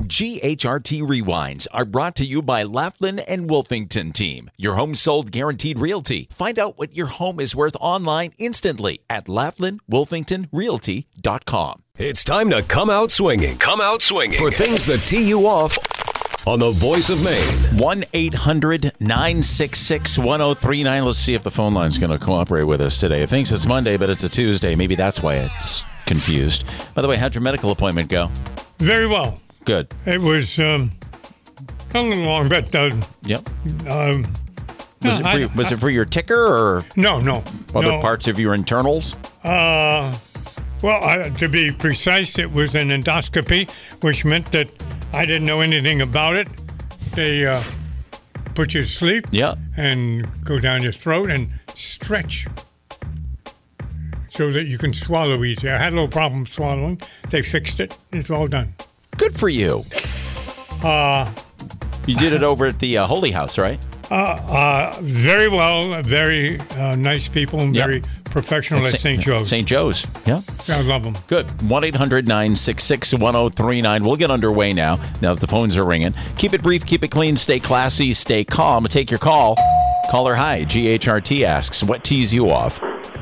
GHRT Rewinds are brought to you by Laughlin and Wolfington Team. Your home sold guaranteed realty. Find out what your home is worth online instantly at LaughlinWolfingtonRealty.com. It's time to come out swinging. Come out swinging for things that tee you off on the Voice of Maine. 1-800-966-1039. Let's see if the phone line's going to cooperate with us today. It thinks it's Monday, but it's a Tuesday. Maybe that's why it's confused. By the way, how'd your medical appointment go? Very well. Good. It was a little long, but Yep. Was it for your ticker or no. other parts of your internals? Well, to be precise, it was an endoscopy, which meant that I didn't know anything about it. They put you to sleep, and go down your throat and stretch so that you can swallow easier. I had a little problem swallowing. They fixed it. It's all done. Good for you. You did it over at the Holy House, right? Very well. Very nice people and very professional at St. Joe's. St. Joe's, yeah. I love them. Good. 1-800-966-1039. We'll get underway now that the phones are ringing. Keep it brief, keep it clean, stay classy, stay calm. Take your call. Caller hi. GHRT asks, what tees you off?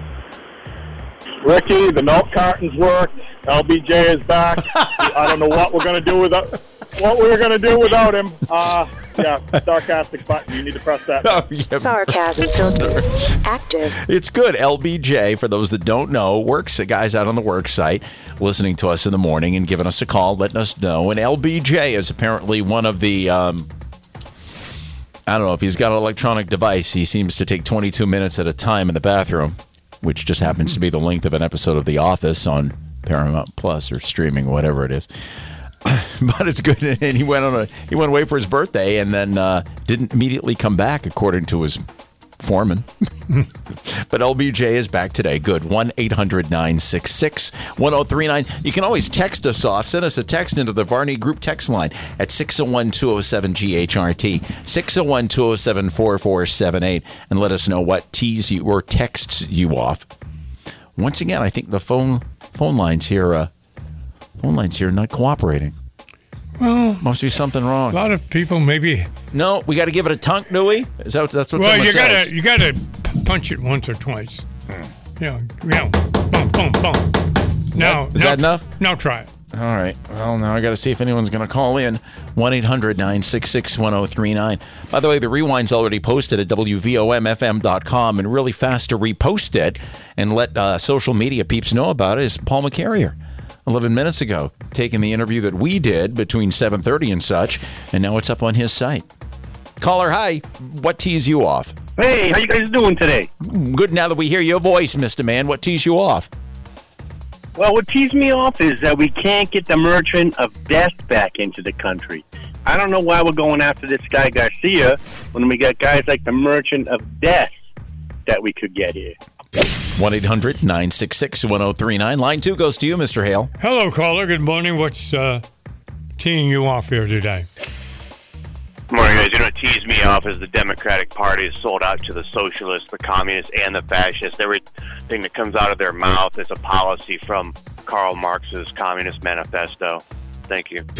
Ricky, the milk cartons work. LBJ is back. I don't know what we're going to do without him. Sarcastic button. You need to press that. Oh, yeah. Sarcasm filter active. It's good. LBJ, for those that don't know, works a guy's out on the work site listening to us in the morning and giving us a call, letting us know. And LBJ is apparently one of the, I don't know, if he's got an electronic device, he seems to take 22 minutes at a time in the bathroom, which just happens to be the length of an episode of The Office on Paramount Plus or streaming, whatever it is. But it's good. And he went away for his birthday and then didn't immediately come back, according to his foreman. But LBJ is back today. Good. 1-800-966-1039. You can always text us off. Send us a text into the Varney Group text line at 601-207-GHRT, 601-207-4478, and let us know what tees you or texts you off. Once again, I think the phone lines here are not cooperating. Well, must be something wrong. A lot of people maybe. No, we got to give it a tunk, do we? That's what someone says. You gotta punch it once or twice. Boom, boom, boom. Is that enough? Now try it. All right. Well, now I got to see if anyone's going to call in. 1-800-966-1039. By the way, the Rewind's already posted at WVOMFM.com, and really fast to repost it and let social media peeps know about it is Paul McCarrier. 11 minutes ago, taking the interview that we did between 7:30 and such, and now it's up on his site. Caller, hi. What tees you off? Hey, how you guys doing today? Good now that we hear your voice, Mr. Man. What tees you off? Well, what tees me off is that we can't get the Merchant of Death back into the country. I don't know why we're going after this guy Garcia when we got guys like the Merchant of Death that we could get here. 1-800-966-1039. Line 2 goes to you, Mr. Hale. Hello, caller. Good morning. What's teeing you off here today? Good morning, guys. You know what tees me off is the Democratic Party is sold out to the socialists, the communists, and the fascists. Everything that comes out of their mouth is a policy from Karl Marx's Communist Manifesto. Thank you.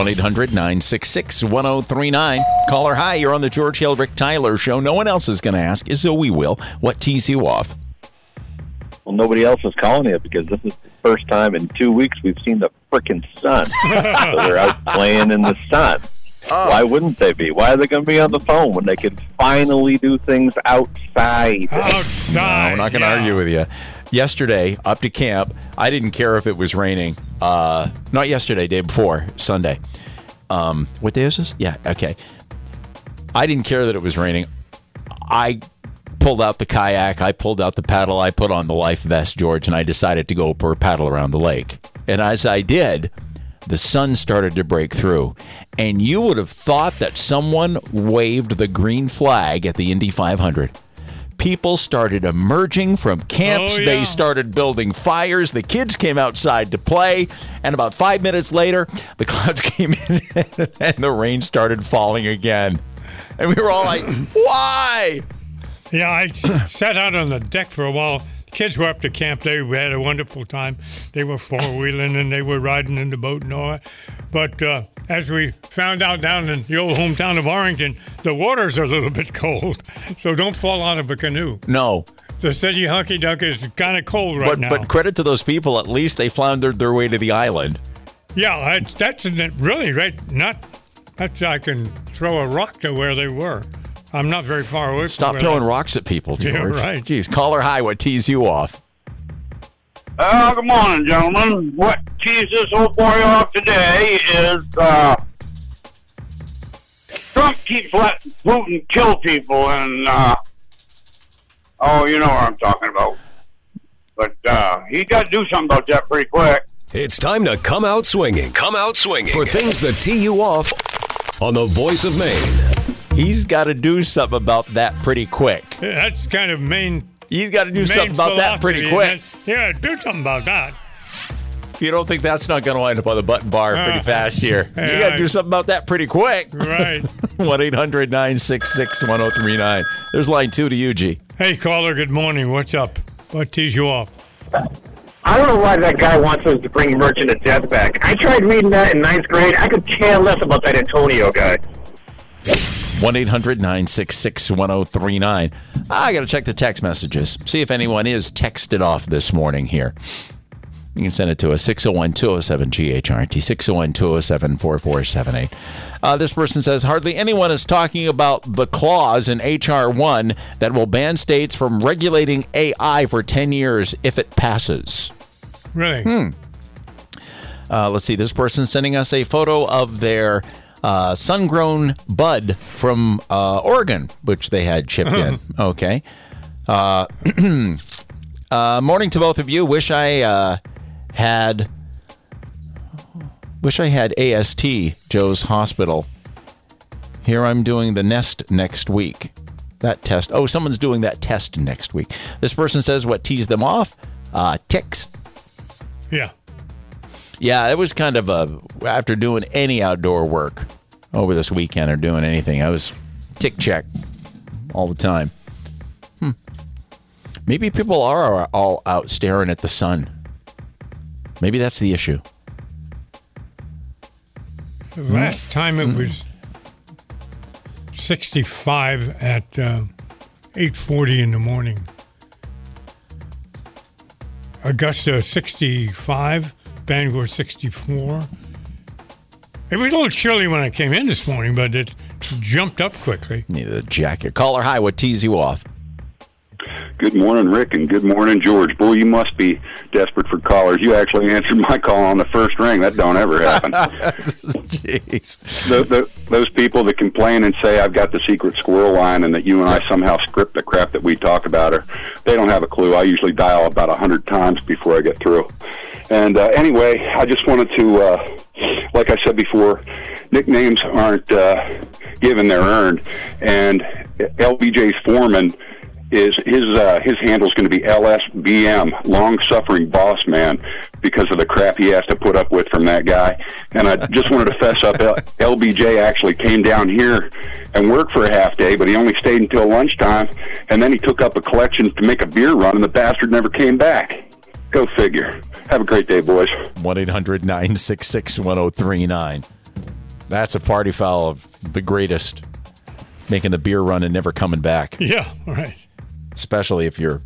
1-800-966-1039. Caller, hi. You're on the George Hale Rick Tyler Show. No one else is going to ask, so we will. What tees you off? Well, nobody else is calling it because this is the first time in 2 weeks we've seen the frickin' sun. So they're out playing in the sun. Oh. Why wouldn't they be? Why are they going to be on the phone when they can finally do things outside? Outside. No, we're not going to argue with you. Yesterday, up to camp, I didn't care if it was raining. Not yesterday, day before, Sunday. What day is this? Yeah, okay. I didn't care that it was raining. I pulled out the kayak, I pulled out the paddle, I put on the life vest, George, and I decided to go for a paddle around the lake. And as I did, the sun started to break through. And you would have thought that someone waved the green flag at the Indy 500. People started emerging from camps. Oh, yeah. They started building fires. The kids came outside to play. And about 5 minutes later, the clouds came in and the rain started falling again. And we were all like, why? Yeah, I sat out on the deck for a while. Kids were up to camp. They had a wonderful time. They were four-wheeling and they were riding in the boat and all that. But as we found out down in the old hometown of Arlington, the water's a little bit cold, so don't fall out of a canoe. No. The city hunky-dunk is kind of cold right now. But credit to those people, at least they floundered their way to the island. Yeah, that's really right. I can throw a rock to where they were. I'm not very far away. Stop throwing rocks at people, George. Yeah, right. Jeez, caller high. What tees you off? Good morning, gentlemen. What tees this old boy off today is Trump keeps letting Putin kill people, and you know what I'm talking about. But he got to do something about that pretty quick. It's time to come out swinging. Come out swinging for things that tee you off on the Voice of Maine. He's got to do something about that pretty quick. That's kind of Maine. He's got to do something about that pretty quick. Yeah, do something about that. If you don't think that's not going to wind up on the button bar pretty fast here, you got to do something about that pretty quick. Right. 1-800-966-1039. There's line 2 to you, G. Hey, caller, good morning. What's up? What tees you off? I don't know why that guy wants us to bring Merchant of Death back. I tried reading that in 9th grade. I could care less about that Antonio guy. 1-800-966-1039. I got to check the text messages. See if anyone is texted off this morning here. You can send it to us, 601-207-GHRT, 601-207-4478. This person says, hardly anyone is talking about the clause in H.R. 1 that will ban states from regulating AI for 10 years if it passes. Really? Let's see. This person sending us a photo of their sun-grown bud from Oregon, which they had chipped in. Okay. Morning to both of you. Wish I had AST, Joe's Hospital. Here I'm doing the nest next week. That test. Oh, someone's doing that test next week. This person says what teased them off? Ticks. Yeah. Yeah, it was kind of after doing any outdoor work over this weekend or doing anything, I was tick check all the time. Maybe people are all out staring at the sun. Maybe that's the issue. The last time it was 65 at 8:40 in the morning. Augusta 65, Bangor 64. It was a little chilly when I came in this morning, but it jumped up quickly. Need a jacket. Caller high, what tees you off? Good morning, Rick, and good morning, George. Boy, you must be desperate for callers. You actually answered my call on the first ring. That don't ever happen. Jeez. Those people that complain and say I've got the secret squirrel line and that you and I somehow script the crap that we talk about, they don't have a clue. I usually dial about 100 times before I get through. And anyway, I just wanted to, like I said before, nicknames aren't given, they're earned. And LBJ's foreman, his handle's going to be LSBM, long-suffering boss man, because of the crap he has to put up with from that guy. And I just wanted to fess up, LBJ actually came down here and worked for a half day, but he only stayed until lunchtime, and then he took up a collection to make a beer run, and the bastard never came back. Go figure. Have a great day, boys. 1-800-966-1039. That's a party foul of the greatest, making the beer run and never coming back. Yeah, right. Especially if you're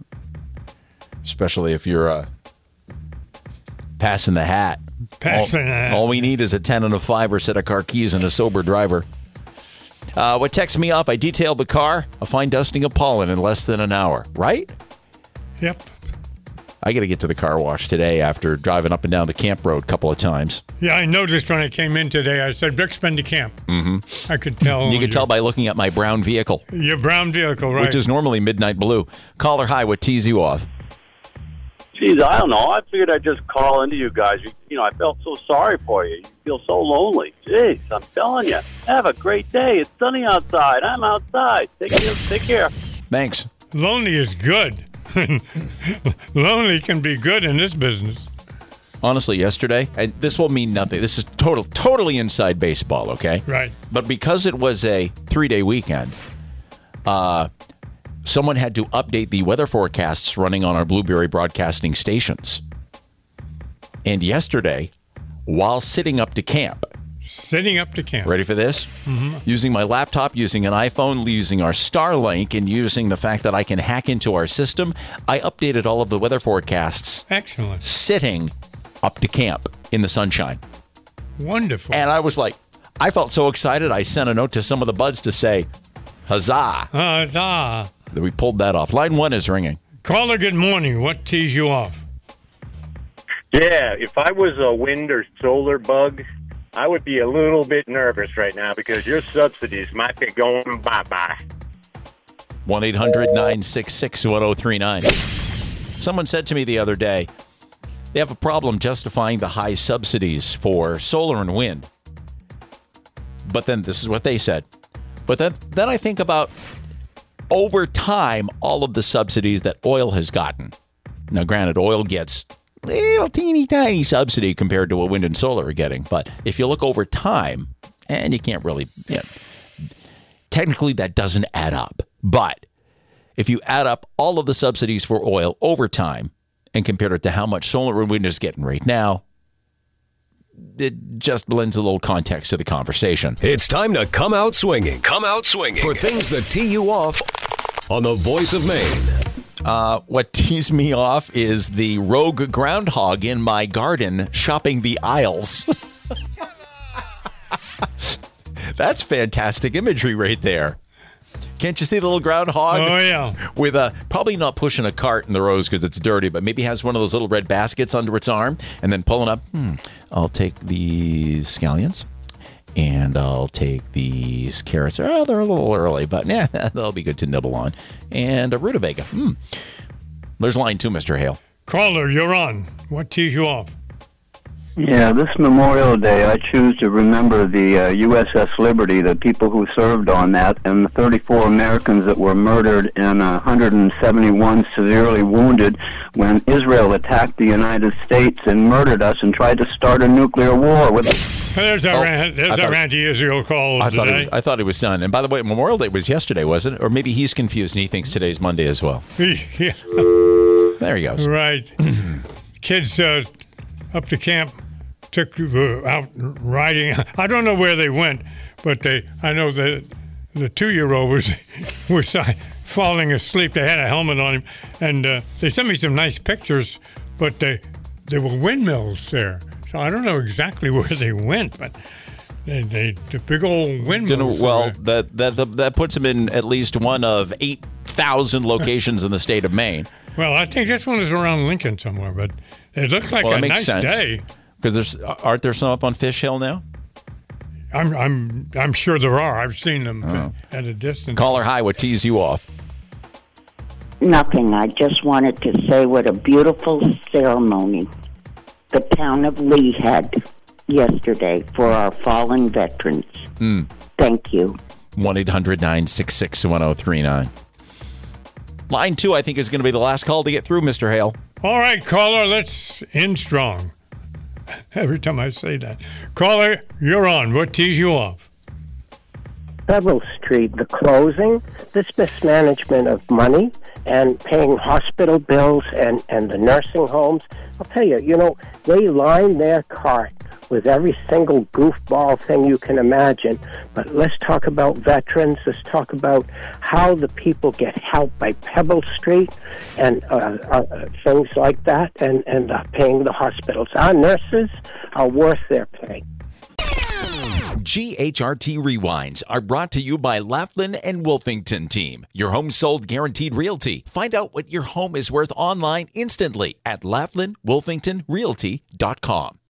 passing the hat. All we need is a 10 and a 5 or set of car keys and a sober driver. What texts me off? I detailed the car. A fine dusting of pollen in less than an hour. Right? Yep. I got to get to the car wash today after driving up and down the camp road a couple of times. Yeah, I noticed when I came in today, I said, Rick's been to camp. Mm-hmm. I could tell. You could tell by looking at my brown vehicle. Your brown vehicle, right. Which is normally midnight blue. Caller high, what tees you off? Geez, I don't know. I figured I'd just call into you guys. You know, I felt so sorry for you. You feel so lonely. Jeez, I'm telling you. Have a great day. It's sunny outside. I'm outside. Take care. Thanks. Lonely is good. Lonely can be good in this business. Honestly, yesterday, and this will mean nothing. This is totally inside baseball, okay? Right. But because it was a 3-day weekend, someone had to update the weather forecasts running on our Blueberry Broadcasting stations. And yesterday, while sitting up to camp, Sitting up to camp. Ready for this? Mhm. Using my laptop, using an iPhone, using our Starlink, and using the fact that I can hack into our system, I updated all of the weather forecasts. Excellent. Sitting up to camp in the sunshine. Wonderful. And I was like, I felt so excited, I sent a note to some of the buds to say, huzzah. Huzzah. That we pulled that off. Line 1 is ringing. Caller, good morning. What tees you off? Yeah, if I was a wind or solar bug, I would be a little bit nervous right now because your subsidies might be going bye-bye. 1-800-966-1039. Someone said to me the other day, they have a problem justifying the high subsidies for solar and wind. But then this is what they said. But then I think about over time, all of the subsidies that oil has gotten. Now, granted, oil gets little teeny tiny subsidy compared to what wind and solar are getting. But if you look over time, and you can't really, technically that doesn't add up. But if you add up all of the subsidies for oil over time and compare it to how much solar and wind is getting right now, it just lends a little context to the conversation. It's time to come out swinging. Come out swinging for things that tee you off on the Voice of Maine. What tees me off is the rogue groundhog in my garden shopping the aisles. That's fantastic imagery right there. Can't you see the little groundhog? Oh, yeah. With probably not pushing a cart in the rows because it's dirty, but maybe has one of those little red baskets under its arm and then pulling up. I'll take these scallions and I'll take these carrots. Oh, they're a little early, but yeah, they'll be good to nibble on. And a rutabaga. There's line 2, Mr. Hale. Caller, you're on. What tees you off? Yeah, this Memorial Day, I choose to remember the USS Liberty, the people who served on that, and the 34 Americans that were murdered and 171 severely wounded when Israel attacked the United States and murdered us and tried to start a nuclear war with us. There's our anti-Israel call today. I thought it was done. And by the way, Memorial Day was yesterday, wasn't it? Or maybe he's confused and he thinks today's Monday as well. Yeah. There he goes. Right. Kids up to camp took out riding. I don't know where they went, but I know that the 2-year-old was falling asleep. They had a helmet on him, and they sent me some nice pictures, but there were windmills there. So I don't know exactly where they went, but the big old windmills. Well, that puts him in at least one of 8,000 locations in the state of Maine. Well, I think this one is around Lincoln somewhere, but it looks like a nice day. Because aren't there some up on Fish Hill now? I'm sure there are. I've seen them at a distance. Caller, hi. What tees you off? Nothing. I just wanted to say what a beautiful ceremony the town of Lee had yesterday for our fallen veterans. Thank you. 1-800-966-1039. Line 2, I think, is going to be the last call to get through, Mr. Hale. All right, caller, let's end strong. Every time I say that. Caller, you're on. What tees you off? Bevel Street, the closing, this mismanagement of money and paying hospital bills and the nursing homes. I'll tell you, they line their cart with every single goofball thing you can imagine. But let's talk about veterans. Let's talk about how the people get help by Pebble Street and things like that and paying the hospitals. Our nurses are worth their pay. GHRT Rewinds are brought to you by Laughlin and Wolfington Team. Your home sold guaranteed realty. Find out what your home is worth online instantly at LaughlinWolfingtonRealty.com.